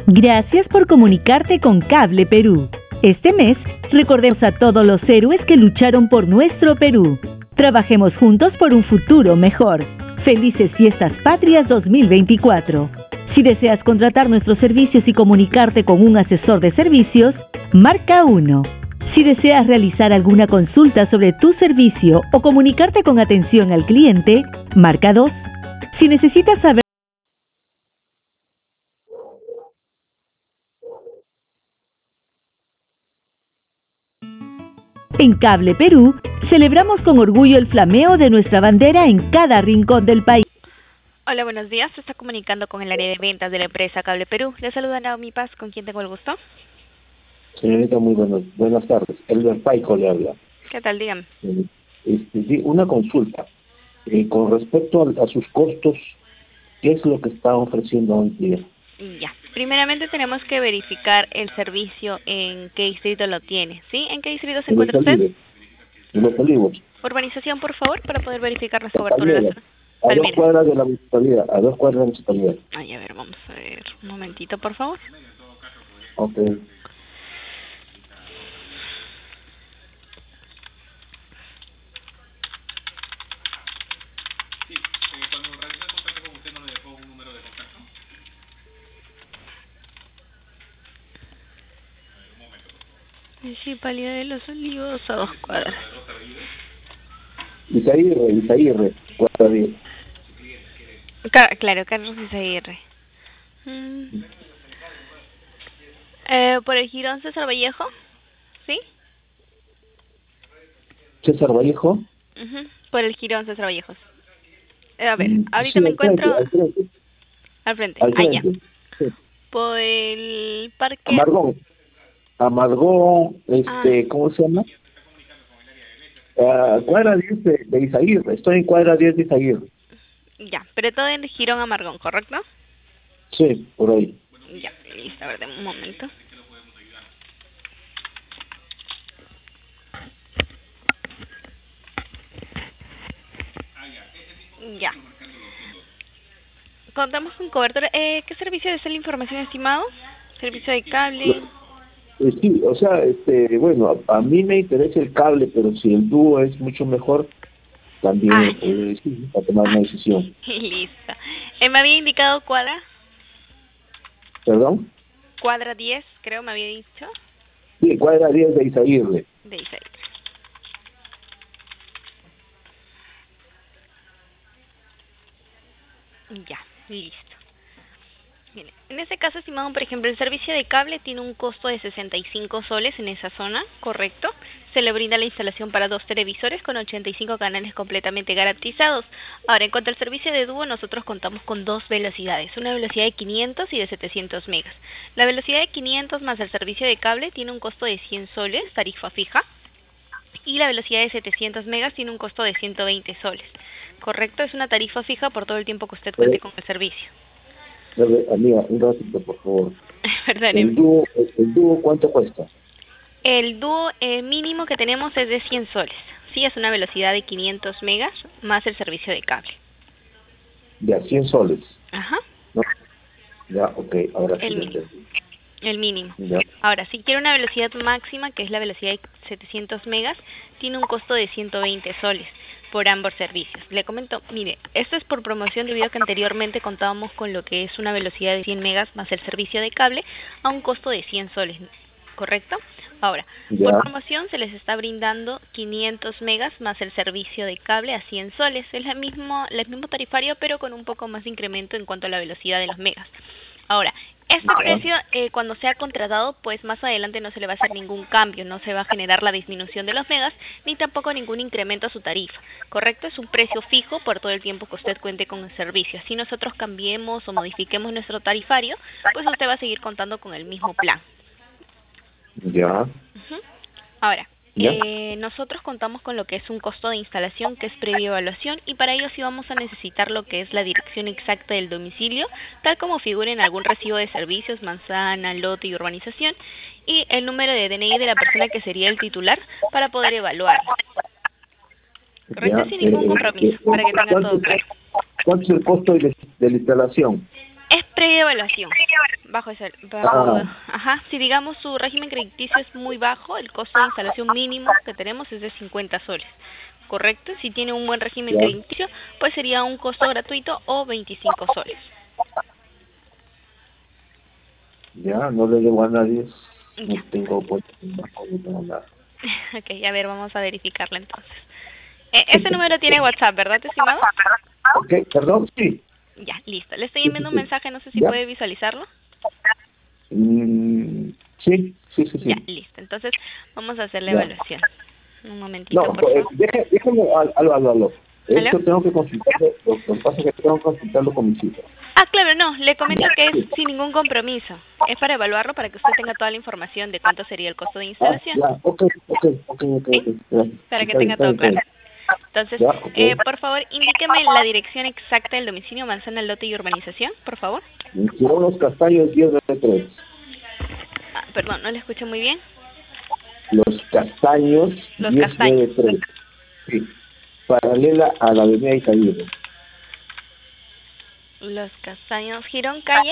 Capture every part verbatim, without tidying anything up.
Gracias por comunicarte con Cable Perú. Este mes, recordemos a todos los héroes que lucharon por nuestro Perú. Trabajemos juntos por un futuro mejor. Felices Fiestas Patrias dos mil veinticuatro. Si deseas contratar nuestros servicios y comunicarte con un asesor de servicios, marca uno. Si deseas realizar alguna consulta sobre tu servicio o comunicarte con atención al cliente, marca dos. Si necesitas saber En Cable Perú, celebramos con orgullo el flameo de nuestra bandera en cada rincón del país. Hola, buenos días. Se está comunicando con el área de ventas de la empresa Cable Perú. Le saluda Naomi Paz, con quien tengo el gusto. Señorita, muy buenas, buenas tardes. Elber Paico le habla. ¿Qué tal? Dígame. Este, sí, una consulta. Eh, con respecto a, a sus costos, ¿qué es lo que está ofreciendo hoy día? Ya. Primeramente tenemos que verificar el servicio en qué distrito lo tiene. ¿Sí? ¿En qué distrito se encuentra usted? En Los Olivos. Urbanización, por favor, para poder verificar la cobertura de la zona. A dos cuadras de la municipalidad, a dos cuadras de la municipalidad. Ay, a ver, vamos a ver. Un momentito, por favor. Ok. Municipalidad de Los Olivos, a dos cuadras. Isaguirre, Isaguirre, cuadra diez. Claro, Carlos Isaguirre. Mm. Eh, ¿Por el Girón César Vallejo? ¿Sí? ¿César Vallejo? Uh-huh. Por el Girón César Vallejos. Eh, a ver, Mm, ahorita sí, me al frente, encuentro... Al frente. Al frente. Al Ah, ya. frente. Sí. Por el parque... Amargón. Amargón, este, Ah. ¿cómo se llama? Uh, cuadra diez de, de Isaguirre. Estoy en cuadra diez de Isaguirre. Ya, pero todo en Girón Amargón, ¿correcto? Sí, por ahí. Ya, listo, a ver, dame un momento. Ya. Contamos con cobertura. Eh, ¿Qué servicio es la información, estimado? ¿Servicio de cable? Eh, sí, o sea, este, bueno, a, a mí me interesa el cable, pero si el dúo es mucho mejor, también Ah, lo puedo decir para tomar una decisión. listo. Eh, ¿Me había indicado cuadra? ¿Perdón? Cuadra diez, creo me había dicho. Sí, cuadra diez de Isaguirre. De Isaguirre. Ya, listo. Bien, en este caso, estimado, por ejemplo, el servicio de cable tiene un costo de sesenta y cinco soles en esa zona, ¿correcto? Se le brinda la instalación para dos televisores con ochenta y cinco canales completamente garantizados. Ahora, en cuanto al servicio de dúo, nosotros contamos con dos velocidades, una velocidad de quinientos y de setecientos megas. La velocidad de quinientos más el servicio de cable tiene un costo de cien soles, tarifa fija, y la velocidad de setecientos megas tiene un costo de ciento veinte soles, ¿correcto? Es una tarifa fija por todo el tiempo que usted cuente con el servicio. Amiga, un ratito, por favor. Perdóneme. ¿El dúo, el, el dúo cuánto cuesta? El dúo eh, mínimo que tenemos es de cien soles. Sí, es una velocidad de quinientos megas más el servicio de cable. Ya, cien soles. Ajá. ¿No? Ya, ok, ahora sí. El mínimo. El mínimo. Ya. Ahora, si quiere una velocidad máxima, que es la velocidad de setecientos megas, tiene un costo de ciento veinte soles por ambos servicios. Le comento, mire, esto es por promoción debido a que anteriormente contábamos con lo que es una velocidad de cien megas más el servicio de cable a un costo de cien soles, ¿correcto? Ahora, Ya. por promoción se les está brindando quinientos megas más el servicio de cable a cien soles. Es el mismo, el mismo tarifario, pero con un poco más de incremento en cuanto a la velocidad de los megas. Ahora, este precio, eh, cuando sea contratado, pues más adelante no se le va a hacer ningún cambio, no se va a generar la disminución de los megas, ni tampoco ningún incremento a su tarifa, ¿correcto? Es un precio fijo por todo el tiempo que usted cuente con el servicio. Si nosotros cambiemos o modifiquemos nuestro tarifario, pues usted va a seguir contando con el mismo plan. Ya. Uh-huh. Ahora, eh, nosotros contamos con lo que es un costo de instalación que es previa evaluación, y para ello sí vamos a necesitar lo que es la dirección exacta del domicilio, tal como figura en algún recibo de servicios, manzana, lote y urbanización, y el número de D N I de la persona que sería el titular para poder evaluarlo. Correcto, sin ningún eh, compromiso, eh, para que tenga todo claro. ¿Cuánto es el costo de, de la instalación? Es previa evaluación. Bajo ese, bajo, ah. Ajá. Si digamos su régimen crediticio es muy bajo, el costo de instalación mínimo que tenemos es de cincuenta soles. ¿Correcto? Si tiene un buen régimen ya. crediticio, pues sería un costo gratuito o veinticinco soles. Ya, no le debo a nadie. No ya. tengo cuenta en banco, no tengo nada. Ok, a ver, vamos a verificarlo entonces. Eh, este número tiene WhatsApp, ¿verdad, estimado? Ok, perdón, sí. Ya, listo. Le estoy enviando un mensaje, no sé si ¿Ya? puede visualizarlo. Mm, sí, sí, sí, sí. Ya, listo. Entonces, vamos a hacer la ya. evaluación. Un momentito, no, por favor. Deje, déjame, algo, algo, algo. Esto tengo que consultarlo, lo que pasa es que tengo que consultarlo con mis hijos. Ah, claro, no, le comento que es sin ningún compromiso. Es para evaluarlo, para que usted tenga toda la información de cuánto sería el costo de instalación. Ah, ya, ok, ok, ok, ok, ¿Sí? okay. Para que tenga está todo bien, claro. Entonces, ya, okay. eh, por favor, indíqueme la dirección exacta del domicilio, manzana, lote y urbanización, por favor. Girón Los Castaños, diez nueve tres. Ah, perdón, no le escucho muy bien. Los Castaños, Los diez nueve tres. Castaños. Sí, paralela a la avenida Itaíno. Los Castaños, Girón, calle.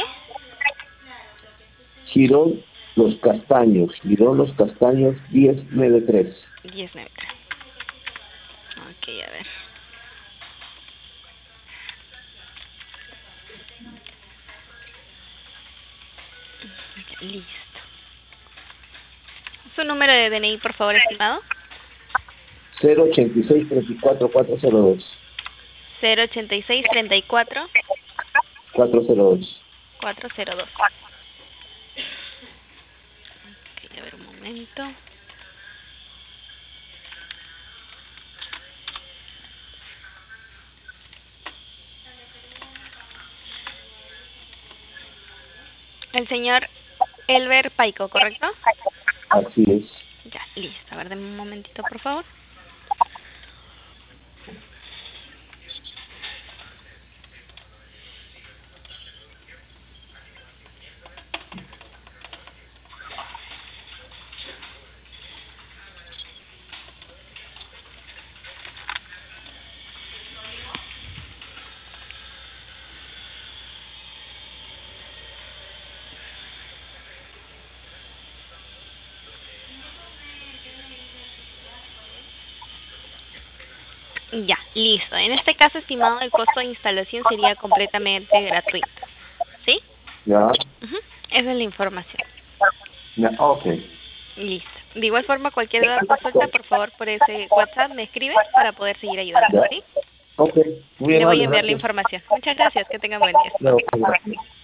Girón Los Castaños, Girón Los Castaños, diez nueve tres. diez nueve tres. Ok, a ver. Listo. ¿Su número de D N I, por favor, estimado? cero ochenta y seis, treinta y cuatro, cuatrocientos dos. cero ochenta y seis, treinta y cuatro. cuatrocientos dos. cuatrocientos dos. Ok, a ver un momento. El señor Elber Paico, ¿correcto? Así es. Ya, listo. A ver, denme un momentito, por favor. Ya, listo. En este caso, estimado, el costo de instalación sería completamente gratuito. ¿Sí? Ya. Uh-huh. Esa es la información. Ya, ok. Listo. De igual forma, cualquier duda o consulta, por favor, por ese WhatsApp me escribe para poder seguir ayudando, ¿sí? Ok, muy bien. Le voy a enviar la información. Muchas gracias. Que tengan buen día. No, gracias.